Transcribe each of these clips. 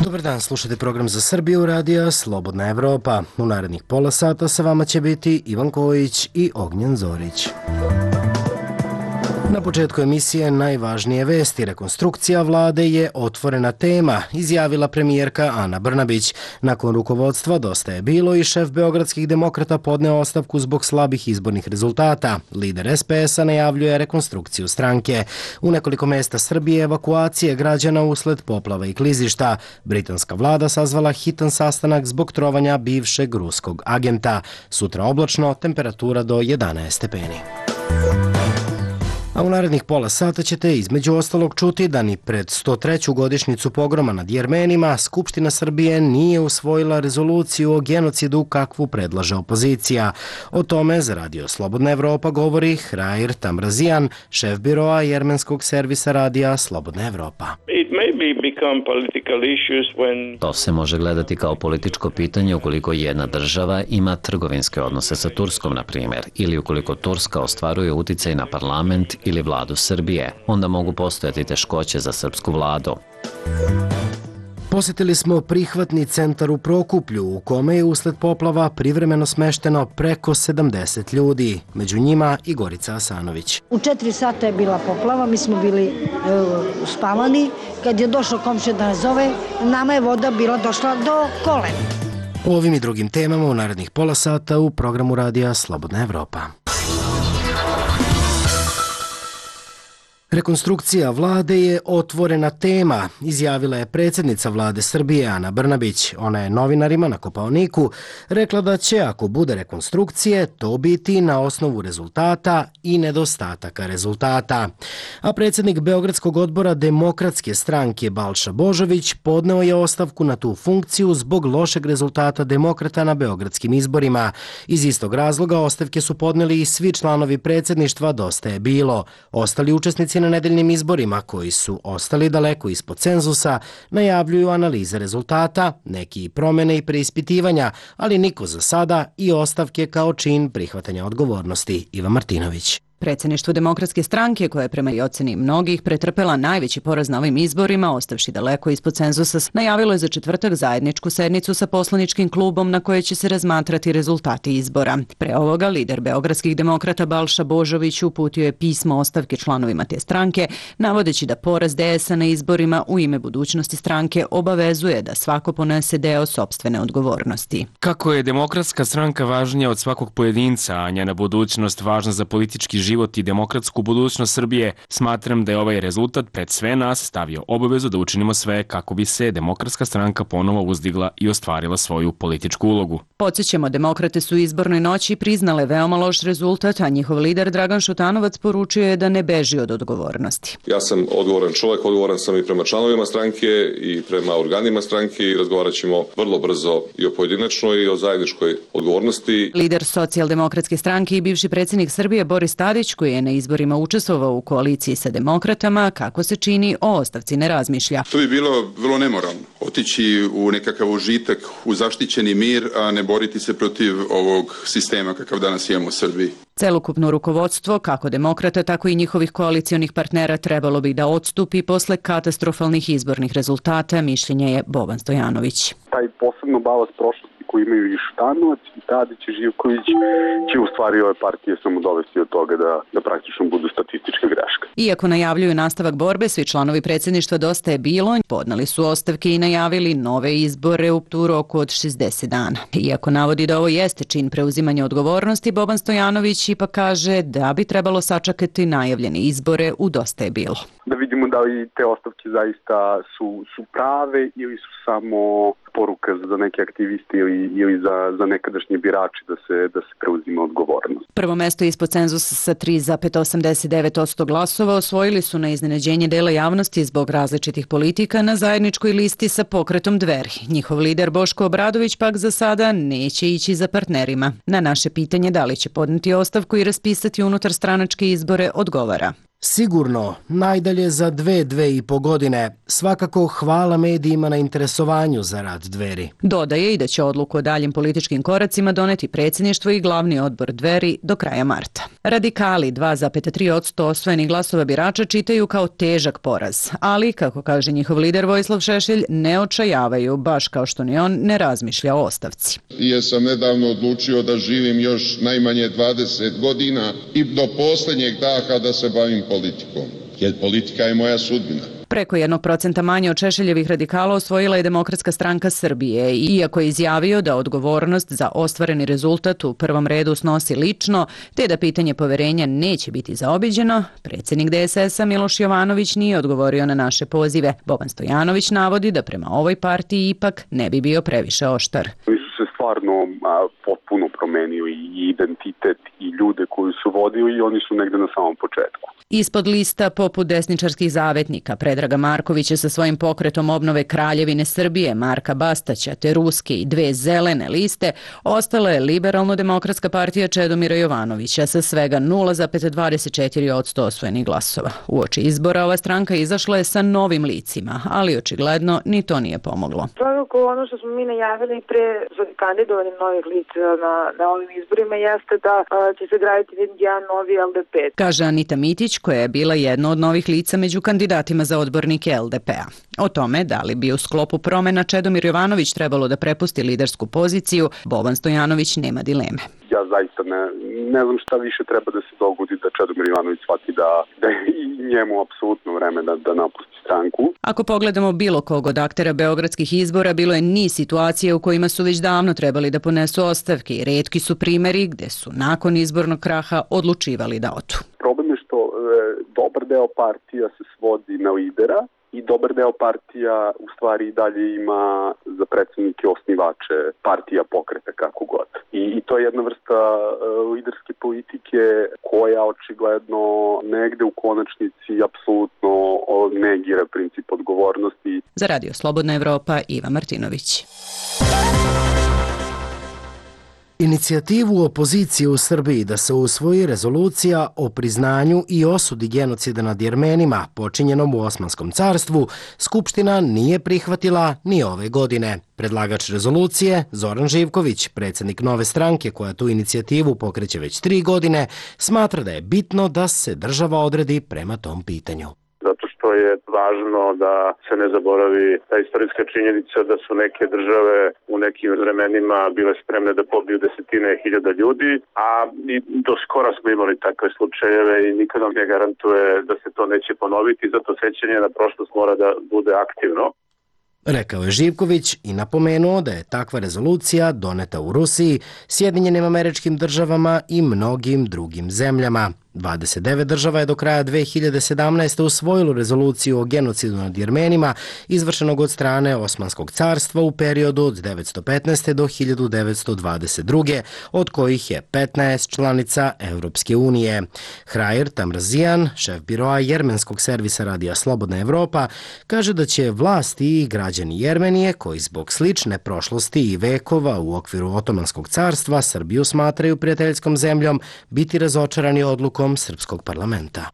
Dobar dan, slušate program za Srbiju radija Slobodna Evropa. U narednih pola sata sa vama će biti Ivan Kojić i Ognjen Zorić. Na početku emisije najvažnije vesti. Rekonstrukcija vlade je otvorena tema, izjavila premijerka Ana Brnabić. Nakon rukovodstva Dosta je bilo i šef beogradskih demokrata podneo ostavku zbog slabih izbornih rezultata. Lider SPS-a najavljuje rekonstrukciju stranke. U nekoliko mesta Srbije evakuacije građana usled poplava i klizišta. Britanska vlada sazvala hitan sastanak zbog trovanja bivšeg ruskog agenta. Sutra oblačno, temperatura do 11 stepeni. A u narednih pola sata ćete između ostalog čuti da ni pred 103. godišnjicu pogroma nad Jermenima Skupština Srbije nije usvojila rezoluciju o genocidu kakvu predlaže opozicija. O tome za Radio Slobodna Evropa govori Hrair Tamrazijan, šef biroa jermenskog servisa radija Slobodna Evropa. To se može gledati kao političko pitanje ukoliko jedna država ima trgovinske odnose sa Turskom, na primjer, ili ukoliko Turska ostvaruje uticaj na parlament ili vladu Srbije, onda mogu postojati teškoće za srpsku vladu. Posjetili smo prihvatni centar u Prokuplju u kome je usled poplava privremeno smešteno preko 70 ljudi, među njima i Gorica Asanović. U 4 sata je bila poplava, mi smo bili spavani. Kad je došao komšija da nas zove, nama je voda bila došla do kolena. O ovim i drugim temama u narednih pola sata u programu radija Slobodna Evropa. Rekonstrukcija vlade je otvorena tema, izjavila je predsjednica vlade Srbije Ana Brnabić. Ona je novinarima na Kopaoniku rekla da će, ako bude rekonstrukcije, to biti na osnovu rezultata i nedostataka rezultata. A predsjednik Beogradskog odbora Demokratske stranke Balša Božović podneo je ostavku na tu funkciju zbog lošeg rezultata demokrata na beogradskim izborima. Iz istog razloga ostavke su podneli i svi članovi predsjedništva Dosta je bilo. Ostali učesnici na nedeljnim izborima, koji su ostali daleko ispod cenzusa, najavljuju analize rezultata, neki promjene i preispitivanja, ali niko za sada i ostavke kao čin prihvatanja odgovornosti. Ivan Martinović. Predsjedništvo Demokratske stranke, koja je prema i oceni mnogih pretrpela najveći poraz na ovim izborima, ostavši daleko ispod cenzusa, najavilo je za četvrtak zajedničku sednicu sa poslaničkim klubom na kojoj će se razmatrati rezultati izbora. Pre ovoga, lider beogradskih demokrata Balša Božović uputio je pismo ostavke članovima te stranke, navodeći da poraz DS-a na izborima u ime budućnosti stranke obavezuje da svako ponese deo sopstvene odgovornosti. Kako je Demokratska stranka važnija od svakog pojedinca, a njena budućnost važna za politički život i demokratsku budućnost Srbije, smatram da je ovaj rezultat pred sve nas stavio obavezu da učinimo sve kako bi se Demokratska stranka ponovo uzdigla i ostvarila svoju političku ulogu. Podsjećamo, demokrate su u izbornoj noći priznale veoma loš rezultat, a njihov lider Dragan Šutanovac poručio je da ne beži od odgovornosti. Ja sam odgovoran čovjek, odgovoran sam i prema članovima stranke i prema organima stranke i razgovarat ćemo vrlo brzo i o pojedinačnoj i o zajedničkoj odgovornosti. Lider Socijaldemokratske stranke i bivši predsjednik Srbije Boris Tadić, koji je na izborima učestvovao u koaliciji sa demokratama, kako se čini, o ostavci ne razmišlja. To bi bilo vrlo nemoralno. Otići u nekakav užitak, u zaštićeni mir, a ne boriti se protiv ovog sistema kakav danas imamo u Srbiji. Celokupno rukovodstvo, kako demokrata, tako i njihovih koalicionih partnera, trebalo bi da odstupi posle katastrofalnih izbornih rezultata, mišljenje je Boban Stojanović. Taj posebno balast prošlosti koji imaju i Šutanovac, i Tadić, i Živković, će u stvari ove partije samo dovesti od toga da praktično budu statistička greška. Iako najavljuju nastavak borbe, svi članovi predsjedništva Dosta je bilo podneli su ostavke i najavili nove izbore u roku od 60 dana. Iako navodi da ovo jeste čin preuzimanja odgovornosti, Boban Stojanović ipak kaže da bi trebalo sačekati najavljene izbore u Dosta je bilo. Da vidimo da li te ostavke zaista su prave ili su samo poruka za neke aktiviste ili za nekadašnje birače da se preuzima odgovornost. Prvo mesto ispod cenzusa sa 3,89% glasova osvojili su na iznenađenje dela javnosti zbog različitih politika na zajedničkoj listi sa pokretom Dveri. Njihov lider Boško Obradović pak za sada neće ići za partnerima. Na naše pitanje da li će podneti ostavku i raspisati unutar stranačke izbore odgovara. Sigurno, najdalje za 2,5 godine. Svakako hvala medijima na interesovanju za rad Dveri. Dodaje i da će odluku o daljim političkim koracima doneti predsjedništvo i glavni odbor Dveri do kraja marta. Radikali 2,3% osvojenih glasova birača čitaju kao težak poraz, ali, kako kaže njihov lider Vojislav Šešelj, ne očajavaju, baš kao što ni on ne razmišlja o ostavci. Jer sam nedavno odlučio da živim još najmanje 20 godina i do posljednjeg daha da se bavim politikom, jer politika je moja sudbina. Preko 1% manje od Šešeljevih radikala osvojila je Demokratska stranka Srbije, iako je izjavio da odgovornost za ostvareni rezultat u prvom redu snosi lično, te da pitanje poverenja neće biti zaobiđeno, predsjednik DSS-a Miloš Jovanović nije odgovorio na naše pozive. Boban Stojanović navodi da prema ovoj partiji ipak ne bi bio previše oštar. Stvarno potpuno promenio i identitet i ljude koji su vodili i oni su negde na samom početku. Ispod lista poput desničarskih zavetnika Predraga Markovića sa svojim pokretom obnove Kraljevine Srbije, Marka Bastaća, te Ruske i 2 zelene liste, ostala je Liberalno-demokratska partija Čedomira Jovanovića sa svega 0,24% osvojenih glasova. Uoči izbora ova stranka izašla je sa novim licima, ali očigledno ni to nije pomoglo. Svakako ono što smo mi najavili pre kandidovanjem novih lica na ovim izborima jeste da će se graditi jedan novi LDP. Kaže Anita Mitić, koja je bila jedno od novih lica među kandidatima za odbornike LDP-a. O tome da li bi u sklopu promena Čedomir Jovanović trebalo da prepusti lidersku poziciju, Boban Stojanović nema dileme. Ja zaista ne znam šta više treba da se dogodi da Čedomir Jovanović shvati da je i njemu apsolutno vreme da napusti stranku. Ako pogledamo bilo kog od aktera beogradskih izbora, bilo je niz situacija u kojima su već davno trebali da ponesu ostavke i retki su primeri gde su nakon izbornog kraha odlučivali da odu. Problem je što dobar deo partija se svodi na lidera i dobar deo partija u stvari i dalje ima za predsjednike osnivače partija, pokreta, kako god. I to je jedna vrsta liderske politike koja očigledno negde u konačnici apsolutno negira princip odgovornosti. Za Radio Slobodna Evropa, Iva Martinović. Inicijativu opozicije u Srbiji da se usvoji rezolucija o priznanju i osudi genocida nad Jermenima počinjenom u Osmanskom carstvu, Skupština nije prihvatila ni ove godine. Predlagač rezolucije, Zoran Živković, predsjednik Nove stranke koja tu inicijativu pokreće već 3 godine, smatra da je bitno da se država odredi prema tom pitanju. Zato što je važno da se ne zaboravi ta istorijska činjenica da su neke države u nekim vremenima bile spremne da pobiju desetine hiljada ljudi, a i do skora smo imali takve slučajeve i nikad nam ne garantuje da se to neće ponoviti, zato sećanje na prošlost mora da bude aktivno. Rekao je Živković i napomenuo da je takva rezolucija doneta u Rusiji, Sjedinjenim Američkim Državama i mnogim drugim zemljama. 29 država je do kraja 2017. usvojilo rezoluciju o genocidu nad Jermenima izvršenog od strane Osmanskog carstva u periodu od 1915. do 1922. od kojih je 15 članica Evropske unije. Hrair Tamrazijan, šef biroa jermenskog servisa Radija Slobodna Evropa, kaže da će vlasti i građani Jermenije, koji zbog slične prošlosti i vekova u okviru Otomanskog carstva Srbiju smatraju prijateljskom zemljom, biti razočarani odlukom srpskog parlamenta.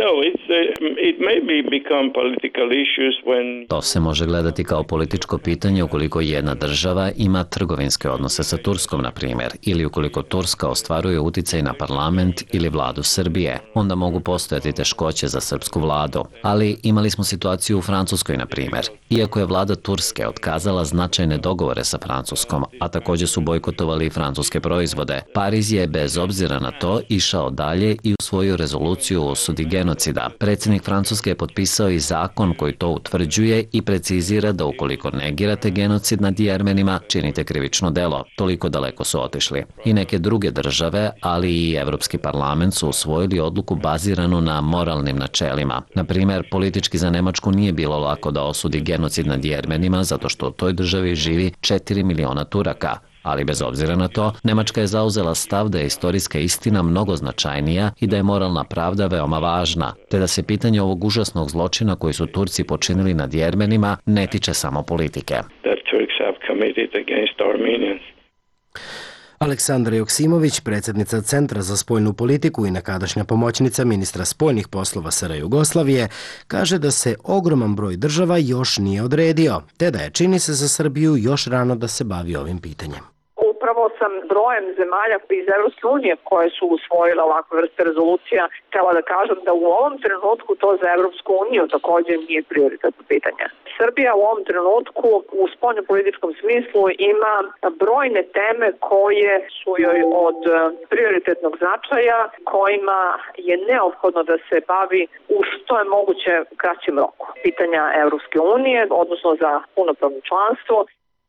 To se može gledati kao političko pitanje ukoliko jedna država ima trgovinske odnose sa Turskom, na primjer, ili ukoliko Turska ostvaruje uticaj na parlament ili vladu Srbije. Onda mogu postojati teškoće za srpsku vladu. Ali imali smo situaciju u Francuskoj, na primjer. Iako je vlada Turske otkazala značajne dogovore sa Francuskom, a također su bojkotovali i francuske proizvode, Pariz je bez obzira na to išao dalje i usvojio rezoluciju o osudi genocida. Predsjednik Francuske je potpisao i zakon koji to utvrđuje i precizira da ukoliko negirate genocid nad Jermenima, činite krivično delo. Toliko daleko su otišli. I neke druge države, ali i Evropski parlament su usvojili odluku baziranu na moralnim načelima. Na primjer, politički za Nemačku nije bilo lako da osudi genocid nad Jermenima zato što u toj državi živi 4 miliona Turaka. Ali bez obzira na to, Nemačka je zauzela stav da je istorijska istina mnogo značajnija i da je moralna pravda veoma važna, te da se pitanje ovog užasnog zločina koji su Turci počinili nad Jermenima ne tiče samo politike. Aleksandra Joksimović, predsjednica Centra za spoljnu politiku i nekadašnja pomoćnica ministra spoljnih poslova SR Jugoslavije, kaže da se ogroman broj država još nije odredio, te da je, čini se, za Srbiju još rano da se bavi ovim pitanjem. Upravo sam brojem zemalja iz Evropske unije koje su usvojile ovakve vrste rezolucija htela da kažem da u ovom trenutku to za Evropsku uniju također nije prioritetno pitanje. Srbija u ovom trenutku u spoljnopolitičkom smislu ima brojne teme koje su joj od prioritetnog značaja, kojima je neophodno da se bavi u što je moguće kraćem roku. Pitanja Evropske unije, odnosno za punopravno članstvo.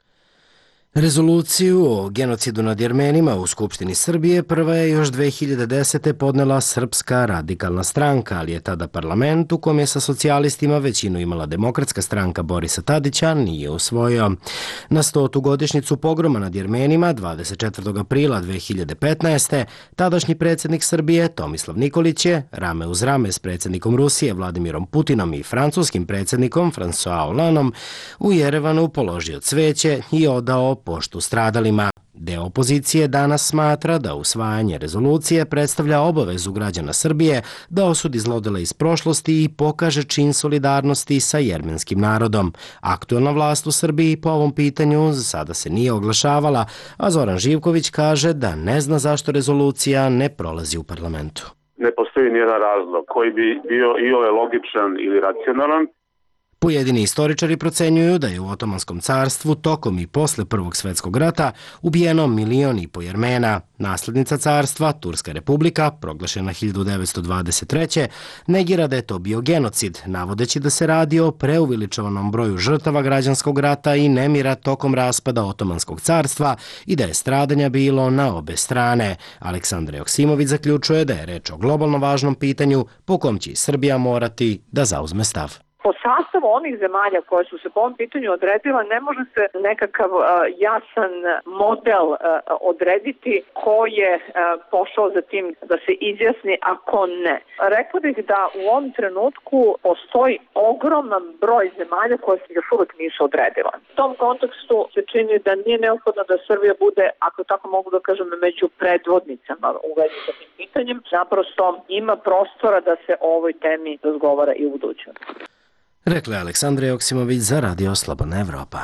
Rezoluciju o genocidu nad Jermenima u Skupštini Srbije prva je još 2010. podnela Srpska radikalna stranka, ali je tada parlament, u kom je sa socijalistima većinu imala Demokratska stranka Borisa Tadića, nije usvojio. Na 100. godišnjicu pogroma nad Jermenima 24. aprila 2015. tadašnji predsjednik Srbije Tomislav Nikolić je, rame uz rame s predsjednikom Rusije Vladimirom Putinom i francuskim predsjednikom François Hollandom, u Jerevanu položio cveće i odao poštu stradalima. Deo opozicije danas smatra da usvajanje rezolucije predstavlja obavezu građana Srbije da osudi zlodela iz prošlosti i pokaže čin solidarnosti sa jermenskim narodom. Aktuelna vlast u Srbiji po ovom pitanju za sada se nije oglašavala, a Zoran Živković kaže da ne zna zašto rezolucija ne prolazi u parlamentu. Ne postoji nijedan razlog koji bi bio iole logičan ili racionalan. Pojedini istoričari procenjuju da je u Otomanskom carstvu tokom i posle Prvog svjetskog rata ubijeno 1,5 miliona Jermena. Naslednica carstva, Turska republika, proglašena 1923. negira da je to bio genocid, navodeći da se radi o preuveličavanom broju žrtava građanskog rata i nemira tokom raspada Otomanskog carstva i da je stradanja bilo na obe strane. Aleksandra Joksimović zaključuje da je reč o globalno važnom pitanju po kom će Srbija morati da zauzme stav. Po sastavu onih zemalja koje su se po ovom pitanju odredila ne može se nekakav jasan model odrediti ko je pošao za tim da se izjasni, a ko ne. Rekla bih da u ovom trenutku postoji ogroman broj zemalja koje se još uvijek nisu odredila. U tom kontekstu se čini da nije neophodno da Srbija bude, ako tako mogu da kažem, među predvodnicama u vezi sa tim pitanjem. Naprosto ima prostora da se o ovoj temi razgovara i u budućnosti. Rekla je Aleksandra Joksimović za Radio Slobodna Evropa.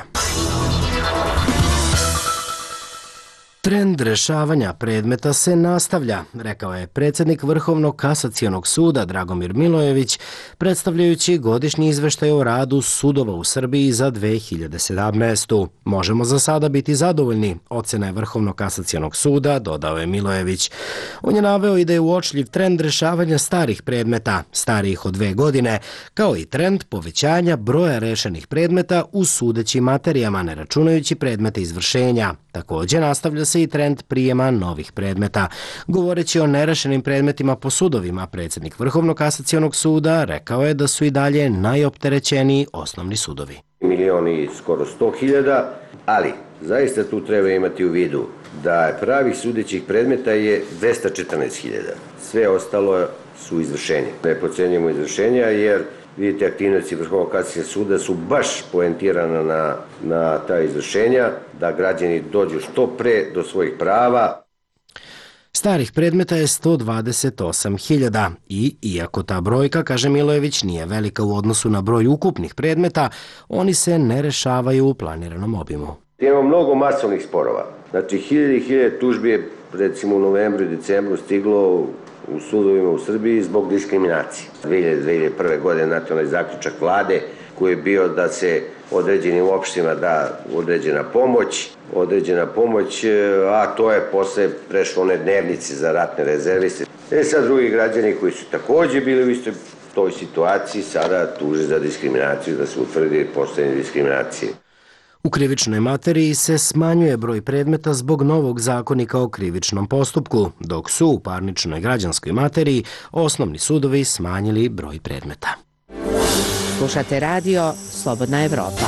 Trend rešavanja predmeta se nastavlja, rekao je predsjednik Vrhovnog kasacionog suda Dragomir Milojević, predstavljajući godišnji izveštaj o radu sudova u Srbiji za 2017. Možemo za sada biti zadovoljni, ocena je Vrhovnog kasacionog suda, dodao je Milojević. On je naveo i da je uočljiv trend rešavanja starih predmeta, starijih od 2 godine, kao i trend povećanja broja rešenih predmeta u sudećim materijama, ne računajući predmete izvršenja. Također nastavlja se i trend prijema novih predmeta. Govoreći o nerešenim predmetima po sudovima, predsjednik Vrhovnog kasacionog suda rekao je da su i dalje najopterećeniji osnovni sudovi. 1.100.000, ali zaista tu treba imati u vidu da pravih sudećih predmeta je 214.000. Sve ostalo su izvršenje. Ne procenjujemo izvršenja jer vidite, aktivnosti Vrhovnog kasacionog suda su baš poentirana na ta izvršenja, da građani dođu što pre do svojih prava. Starih predmeta je 128.000 i, iako ta brojka, kaže Milojević, nije velika u odnosu na broj ukupnih predmeta, oni se ne rešavaju u planiranom obimu. Imamo mnogo masovnih sporova. Znači, 1000 tužbi je, recimo, u novembru i decembru stiglo u sudovima u Srbiji zbog diskriminacije. 2001. godine nacionalni zaključak vlade koji je bio da se određenim opštinama da određena pomoć, a to je posle prešlo one dnevnice za ratne rezerviste. Sad drugi građani koji su također bili u istoj toj situaciji sada tuže za diskriminaciju, da se utvrdi postojanje diskriminacije. U krivičnoj materiji se smanjuje broj predmeta zbog novog zakonika o krivičnom postupku, dok su u parničnoj građanskoj materiji osnovni sudovi smanjili broj predmeta. Slušate radio Slobodna Evropa.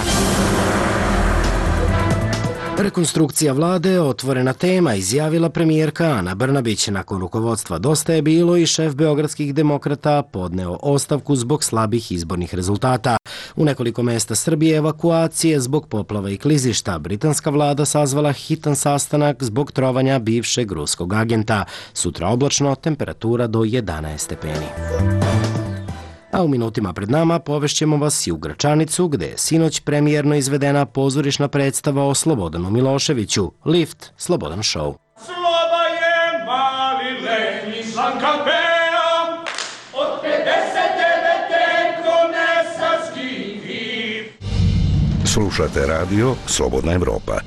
Rekonstrukcija vlade je otvorena tema, izjavila premijerka Ana Brnabić. Nakon rukovodstva Dosta je bilo i šef beogradskih demokrata podneo ostavku zbog slabih izbornih rezultata. U nekoliko mesta Srbije evakuacije zbog poplava i klizišta. Britanska vlada sazvala hitan sastanak zbog trovanja bivšeg ruskog agenta. Sutra oblačno, temperatura do 11 stepeni. A u minutima pred nama povešćemo vas i u Gračanicu, gde je sinoć premijerno izvedena pozorišna predstava o Slobodanu Miloševiću, Lift, Slobodan show. Sloba je mali lenji Slanka pea, od 59. konesarski grip. Slušate radio Slobodna Evropa.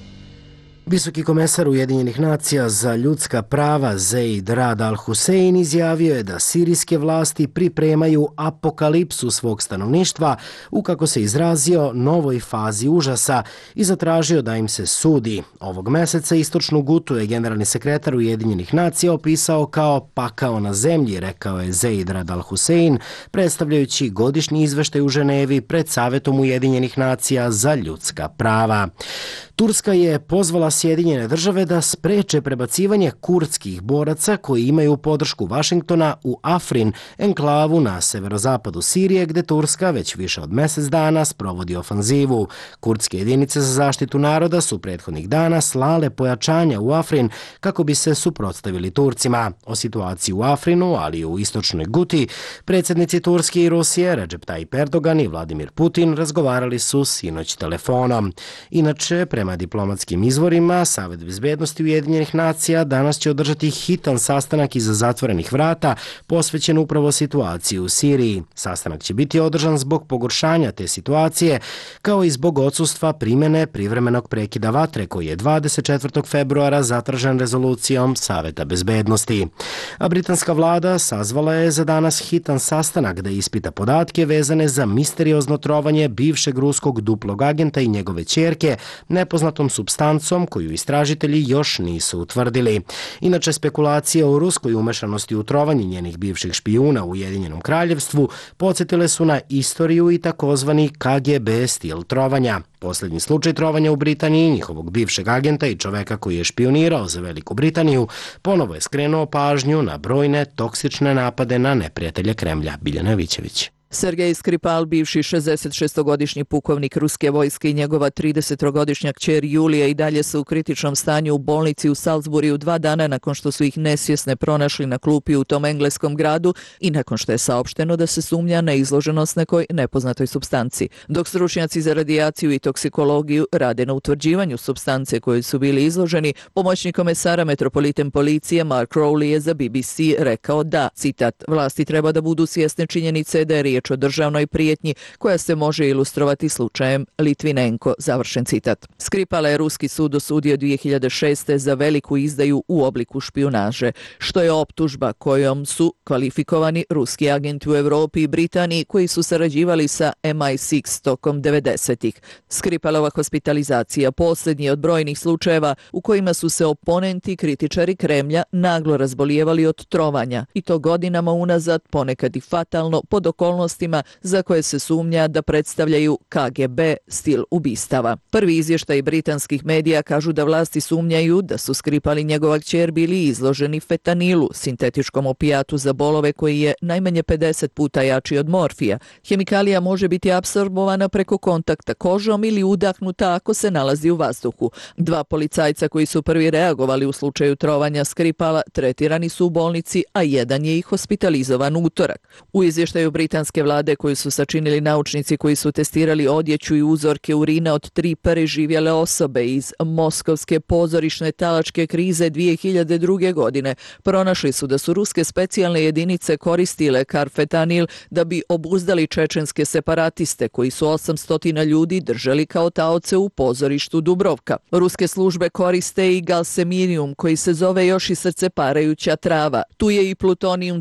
Visoki komesar Ujedinjenih nacija za ljudska prava Zeid Rad al-Hussein izjavio je da sirijske vlasti pripremaju apokalipsu svog stanovništva u, kako se izrazio, novoj fazi užasa i zatražio da im se sudi. Ovog meseca istočnu Gutu je generalni sekretar Ujedinjenih nacija opisao kao pakao na zemlji, rekao je Zeid Rad al-Hussein, predstavljajući godišnji izveštaj u Ženevi pred Savetom Ujedinjenih nacija za ljudska prava. Turska je pozvala Sjedinjene države da spreče prebacivanje kurdskih boraca koji imaju podršku Vašingtona u Afrin, enklavu na severozapadu Sirije, gde Turska već više od mesec dana sprovodi ofanzivu. Kurdske jedinice za zaštitu naroda su prethodnih dana slale pojačanja u Afrin kako bi se suprotstavili Turcima. O situaciji u Afrinu, ali i u istočnoj Guti, predsjednici Turske i Rusije Recep Tayyip Erdogan i Vladimir Putin razgovarali su sinoć telefonom. Inače, prema diplomatskim izvorima, Savet bezbednosti Ujedinjenih nacija danas će održati hitan sastanak iza zatvorenih vrata posvećen upravo situaciji u Siriji. Sastanak će biti održan zbog pogoršanja te situacije, kao i zbog odsustva primjene privremenog prekida vatre koji je 24. februara zatražen rezolucijom Saveta bezbednosti. A britanska vlada sazvala je za danas hitan sastanak da ispita podatke vezane za misteriozno trovanje bivšeg ruskog duplog agenta i njegove ćerke nepoznatom supstancom koju istražitelji još nisu utvrdili. Inače, spekulacije o ruskoj umešanosti u trovanje njenih bivših špijuna u Ujedinjenom kraljevstvu podsjetile su na istoriju i takozvani KGB stil trovanja. Posljednji slučaj trovanja u Britaniji, njihovog bivšeg agenta i čoveka koji je špionirao za Veliku Britaniju, ponovo je skrenuo pažnju na brojne toksične napade na neprijatelje Kremlja. Biljana Jovićević. Sergej Skripal, bivši 66-godišnji pukovnik ruske vojske i njegova 30-godišnja kćer Julija i dalje su u kritičnom stanju u bolnici u Salisburiju 2 dana nakon što su ih nesvjesne pronašli na klupi u tom engleskom gradu i nakon što je saopšteno da se sumnja na izloženost nekoj nepoznatoj supstanci. Dok stručnjaci za radijaciju i toksikologiju rade na utvrđivanju supstance koje su bili izloženi, pomoćnik komesara metropoliten policije Mark Rowley je za BBC rekao da, citat, vlasti treba da budu svjesne činjenice da je riječ o državnoj prijetnji koja se može ilustrovati slučajem Litvinenko, završen citat. Skripala je ruski sud osudio 2006. za veliku izdaju u obliku špijunaže, što je optužba kojom su kvalifikovani ruski agenti u Evropi i Britaniji koji su sarađivali sa MI6 tokom 90-ih. Skripalova hospitalizacija posljednji od brojnih slučajeva u kojima su se oponenti i kritičari Kremlja naglo razbolijevali od trovanja i to godinama unazad, ponekad i fatalno, pod okolnostima za koje se sumnja da predstavljaju KGB stil ubistava. Prvi izvještaj britanskih medija kažu da vlasti sumnjaju da su Skripal i njegova kćer bili izloženi fetanilu, sintetičkom opijatu za bolove koji je najmanje 50 puta jači od morfija. Hemikalija može biti apsorbovana preko kontakta kožom ili udahnuta ako se nalazi u vazduhu. 2 policajca koji su prvi reagovali u slučaju trovanja Skripala tretirani su u bolnici, a jedan je i hospitalizovan utorak. U izvještaju britanske vlade koju su sačinili naučnici koji su testirali odjeću i uzorke urina od 3 preživjele osobe iz moskovske pozorišne talačke krize 2002. godine, pronašli su da su ruske specijalne jedinice koristile karfetanil da bi obuzdali čečenske separatiste koji su 800 ljudi držali kao taoce u pozorištu Dubrovka. Ruske službe koriste i galseminijum koji se zove još i srceparajuća trava. Tu je i plutonijum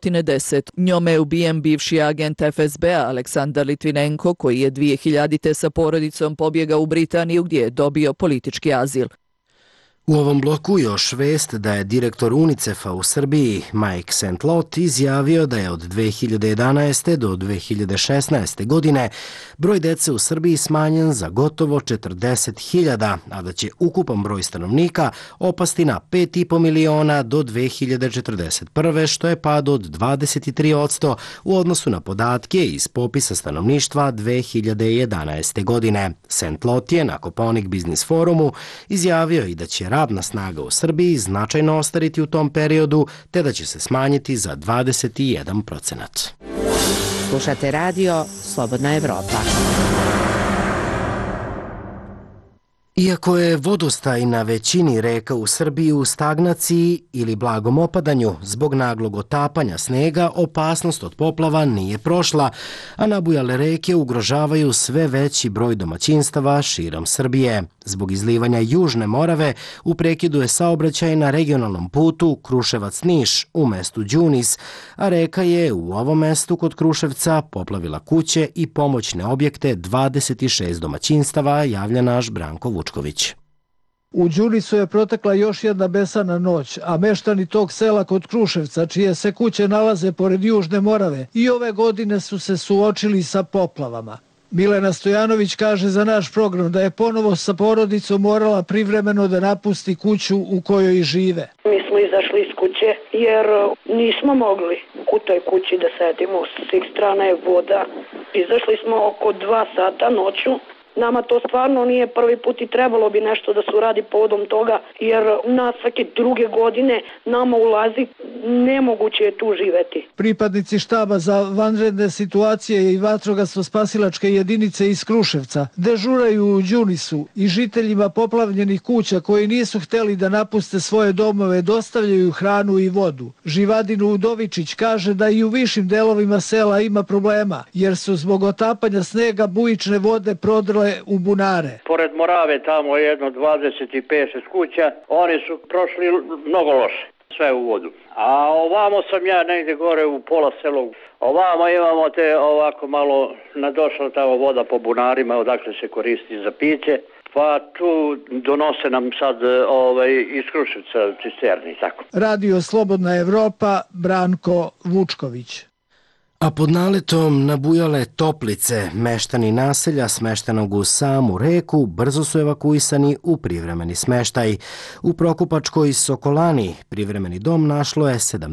210. Njome je ubijen bivši agent FSB-a Aleksandar Litvinenko koji je 2000. sa porodicom pobjegao u Britaniju gdje je dobio politički azil. U ovom bloku još vest da je direktor UNICEF-a u Srbiji Mike Saint-Lot izjavio da je od 2011. do 2016. godine broj dece u Srbiji smanjen za gotovo 40.000, a da će ukupan broj stanovnika opasti na 5,5 miliona do 2041. što je pad od 23% u odnosu na podatke iz popisa stanovništva 2011. godine. Saint-Lot je na Kopaonik Biznis forumu izjavio i da će radna snaga u Srbiji značajno ostariti u tom periodu, te da će se smanjiti za 21%. Slušate radio Slobodna Evropa. Iako je vodostaj na većini reka u Srbiji u stagnaciji ili blagom opadanju, zbog naglog otapanja snega opasnost od poplava nije prošla, a nabujale reke ugrožavaju sve veći broj domaćinstava širom Srbije. Zbog izlivanja Južne Morave u prekidu je saobraćaj na regionalnom putu Kruševac-Niš u mestu Đunis, a reka je u ovom mestu kod Kruševca poplavila kuće i pomoćne objekte 26 domaćinstava, javlja naš Branko Vučković. U Đunisu je protekla još jedna besana noć, a meštani tog sela kod Kruševca, čije se kuće nalaze pored Južne Morave, i ove godine su se suočili sa poplavama. Milena Stojanović kaže za naš program da je ponovo sa porodicom morala privremeno da napusti kuću u kojoj žive. Mi smo izašli iz kuće jer nismo mogli u toj kući da sedimo. S svih strana je voda. Izašli smo oko 2 sata noću. Nama to stvarno nije prvi put i trebalo bi nešto da se uradi povodom toga, jer na svake druge godine nama ulazi, nemoguće je tu živeti. Pripadnici štaba za vanredne situacije i vatrogasno-spasilačke jedinice iz Kruševca dežuraju u Đunisu i žiteljima poplavljenih kuća koji nisu hteli da napuste svoje domove dostavljaju hranu i vodu. Živadin Udovičić kaže da i u višim delovima sela ima problema, jer su zbog otapanja snega bujične vode prodrle u bunare. Pored Morave tamo je jedno 25 kuća, oni su prošli mnogo loše, sve u vodu. A ovamo sam ja negdje gore u pola selu. Ovamo imamo te ovako malo nadošla tamo voda po bunarima odakle se koristi za piće. Pa tu donose nam sad iz Kruševca cisterni i tako. Radio Slobodna Evropa, Branko Vučković. A pod naletom nabujale Toplice, meštani naselja smeštenog uz samu reku brzo su evakuisani u privremeni smeštaj. U Prokupačkoj Sokolani privremeni dom našlo je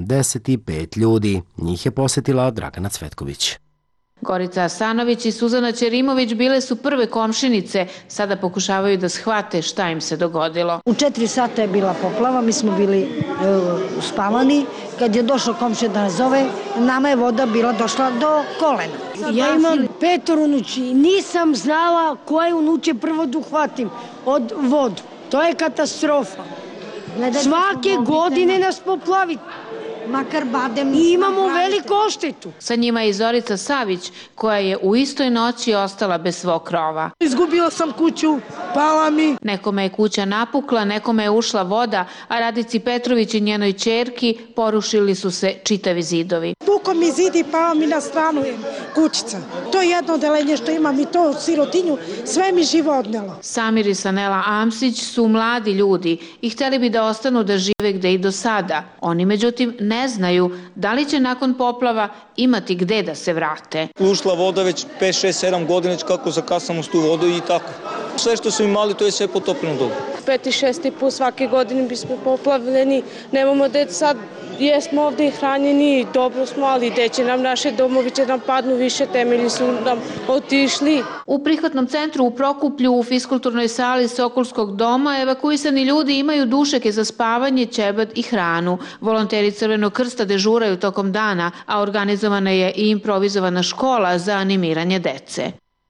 75 ljudi. Njih je posetila Dragana Cvetković. Gorica Asanović i Suzana Ćerimović bile su prve komšinice, sada pokušavaju da shvate šta im se dogodilo. U 4 sata je bila poplava, mi smo bili spavani, kad je došao komšija da nas zove, nama je voda bila došla do kolena. Ja imam 5 unuči, nisam znala koje unuče prvo da uhvatim od vodu. To je katastrofa. Svake godine nas poplavi. Makar badem. I imamo veliku odštetu. Sa njima je i Zorica Savić, koja je u istoj noći ostala bez svog krova. Izgubila sam kuću, pala mi. Nekome je kuća napukla, nekome je ušla voda, a Radici Petrović i njenoj ćerki porušili su se čitavi zidovi. Pukao mi zid i pao mi na stranu kućica. To je jedno odelenje što imam i to u sirotinju, sve mi živo odnelo. Samir i Sanela Amsić su mladi ljudi i hteli bi da ostanu da žive gde i do sada. Oni međutim ne znaju da li će nakon poplava imati gde da se vrate. Ušla voda već 5, 6, 7 godina kako zakasamo s tu vodu i tako. Sve što su imali to je sve potopljeno dobro. 5. i 6. put svake godine bismo poplavljeni, nemamo gde sad, jesmo ovde hranjeni, dobro smo, ali gde će nam naše domovi će nam padnu više, temelji su nam otišli. U prihvatnom centru u Prokuplju u fiskulturnoj sali Sokolskog doma evakuisani ljudi imaju dušeke za spavanje, ćebad i hranu. Volonteri Crvenog krsta dežuraju tokom dana, a organizovana je i improvizovana škola za animiranje dece.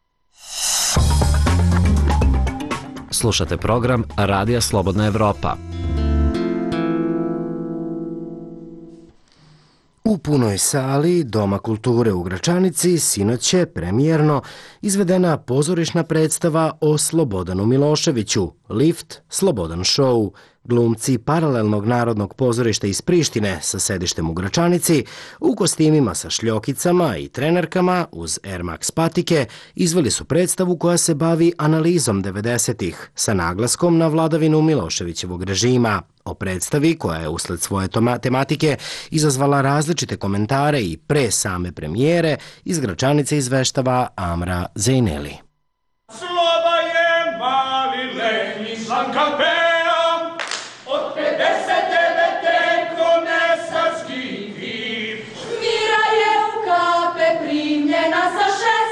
Slušate program Radija Slobodna Evropa. U U punoj sali Doma kulture u Gračanici sinoć je premijerno izvedena pozorišna predstava o Slobodanu Miloševiću, Lift, Slobodan show. Glumci Paralelnog narodnog pozorišta iz Prištine sa sedištem u Gračanici u kostimima sa šljokicama i trenerkama uz Air Max patike izveli su predstavu koja se bavi analizom 90-ih sa naglaskom na vladavinu Miloševićevog režima. O predstavi, koja je usled svoje tematike izazvala različite komentare i pre same premijere, iz Gračanice izveštava Amra Zejneli. Sloba je mali Lenin Slankapeja, od 59. komesarski vir. Mira je u kape primljena za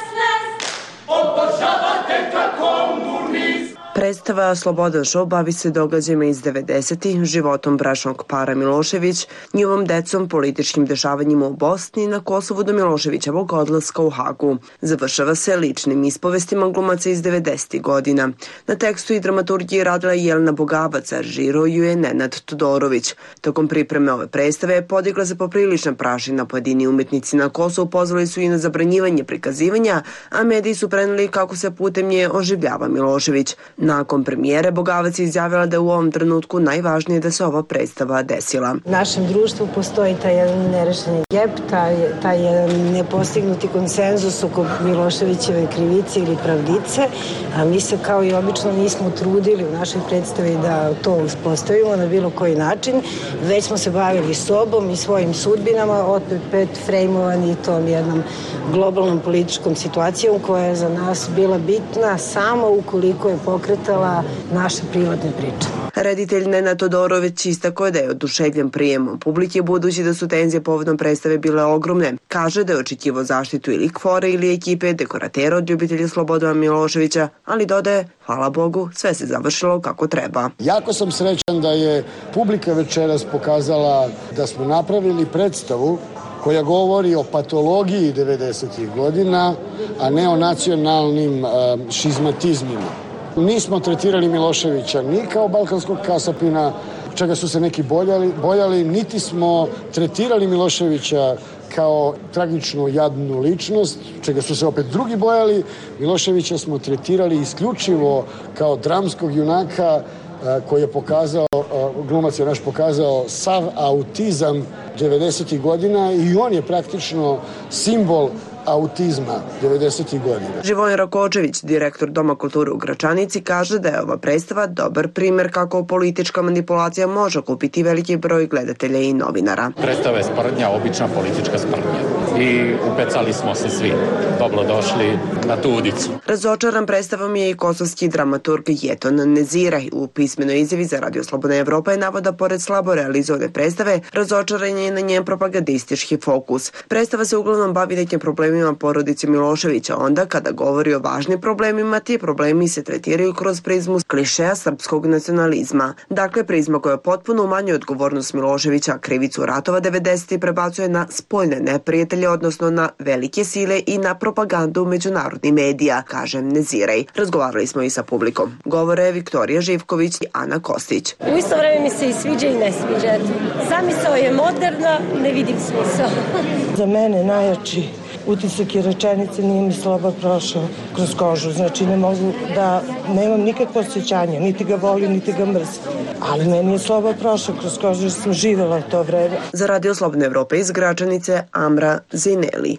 16, obožavate kako komunizm. Predstava Slobodan show bavi se događajima iz 90-ih, životom bračnog para Milošević, njihovom decom, političkim dešavanjima u Bosni i na Kosovu do Miloševićevog odlaska u Hagu. Završava se ličnim ispovestima glumaca iz 90-ih godina. Na tekstu i dramaturgiji radila je Jelena Bogavac, a režirao ju je Nenad Todorović. Tokom pripreme ove predstave podigla se poprilična prašina. Pojedini umetnici na Kosovu pozvali su i na zabranjivanje prikazivanja, a mediji su preneli kako se putem nje oživljava Milošević. Nakon premijere Bogavac je izjavila da je u ovom trenutku najvažnije da se ova predstava desila. U našem društvu postoji taj jedan nerešeni gep, taj jedan nepostignuti konsenzus oko Miloševićeve krivice ili pravdice, a mi se kao i obično nismo trudili u našoj predstavi da to uspostavimo na bilo koji način, već smo se bavili sobom i svojim sudbinama, opet frejmovani tom jednom globalnom političkom situacijom koja je za nas bila bitna samo ukoliko je pokretala naše privatne priče. Reditelj Nenad Todorović istakao je da je oduševljen prijemom publike budući da su tenzije povodom predstave bile ogromne. Kaže da je očekivao zaštitu ili kvore ili ekipe dekoratera od ljubitelja Slobodana Miloševića, ali dodaje, hvala Bogu, sve se završilo kako treba. Jako sam srećan da je publika večeras pokazala da smo napravili predstavu koja govori o patologiji 90-ih godina, a ne o nacionalnim šizmatizmima. Nismo tretirali Miloševića ni kao balkanskog kasapina, čega su se neki bojali, niti smo tretirali Miloševića kao tragičnu jadnu ličnost, čega su se opet drugi bojali. Miloševića smo tretirali isključivo kao dramskog junaka koji je pokazao, glumac je naš pokazao sav autizam 90-ih godina i on je praktično simbol autizma 90-ih godina. Živojin Rakočević, direktor Doma kulture u Gračanici, kaže da je ova predstava dobar primer kako politička manipulacija može kupiti veliki broj gledatelja i novinara. Predstava je sprdnja, obična politička sprdnja. I upecali smo se svi. Dobrodošli na tu udicu. Razočaran predstavom je i kosovski dramaturg Jeton Neziraj. U pismenoj izjavi za Radio Slobodna Evropa je navoda pored slabo realizovane predstave, razočaran je na njen propagandistički fokus. Predstava se uglavnom bavi nekim problemima porodice Miloševića. Onda, kada govori o važnim problemima, ti problemi se tretiraju kroz prizmu klišeja srpskog nacionalizma. Dakle, prizma koja potpuno umanjuje odgovornost Miloševića, krivicu ratova 90. prebacuje na spoljne neprijatelje, odnosno na velike sile i na propagandu međunarodnih medija, kaže Neziraj. Razgovarali smo i sa publikom. Govore Viktorija Živković i Ana Kostić. U isto vreme mi se i sviđa i ne sviđa. Zamisao je moderna, ne vidim smisao. Za mene najjači utisak je rečenice nije mi Sloba prošao kroz kožu. Znači ne mogu da, nemam nikakvo osjećanje, niti ga volim, niti ga mrzim. Ali meni je Sloba prošao kroz kožu jer sam živjela u to vreme. Za Radio Slobodna Evropa iz Gračanice, Amra Zejneli.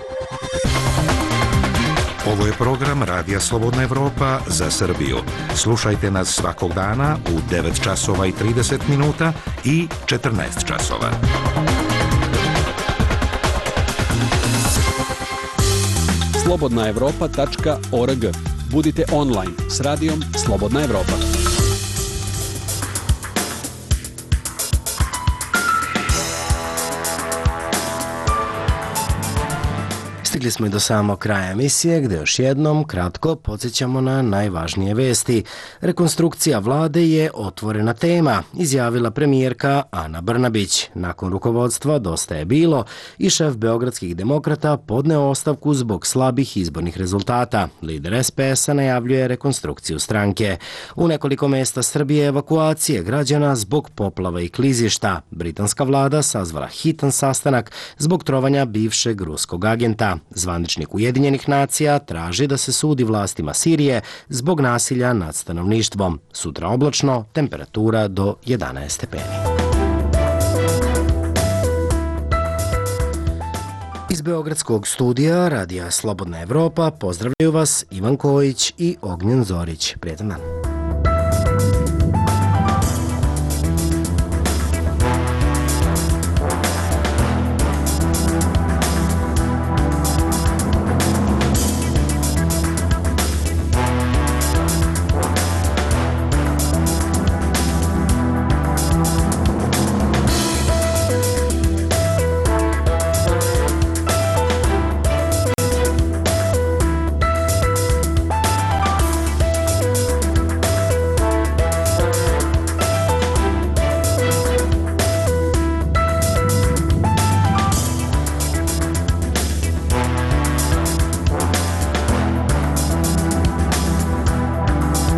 Ovo je program Radija Slobodna Evropa za Srbiju. Slušajte nas svakog dana u 9 časova i 30 minuta i 14 časova. slobodnaevropa.org. Budite online s radijom Slobodna Evropa. Stigli smo i do samog kraja emisije gdje još jednom kratko podsjećamo na najvažnije vesti. Rekonstrukcija vlade je otvorena tema, izjavila premijerka Ana Brnabić. Nakon rukovodstva Dosta je bilo i šef beogradskih demokrata podneo ostavku zbog slabih izbornih rezultata. Lider SPS-a najavljuje rekonstrukciju stranke. U nekoliko mjesta Srbije evakuacije građana zbog poplava i klizišta. Britanska vlada sazvala hitan sastanak zbog trovanja bivšeg ruskog agenta. Zvaničnik Ujedinjenih nacija traži da se sudi vlastima Sirije zbog nasilja nad stanovništvom. Sutra oblačno, temperatura do 11 stepeni. Iz beogradskog studija Radija Slobodna Evropa pozdravljaju vas Ivan Kojić i Ognjen Zorić. Prijetan dan.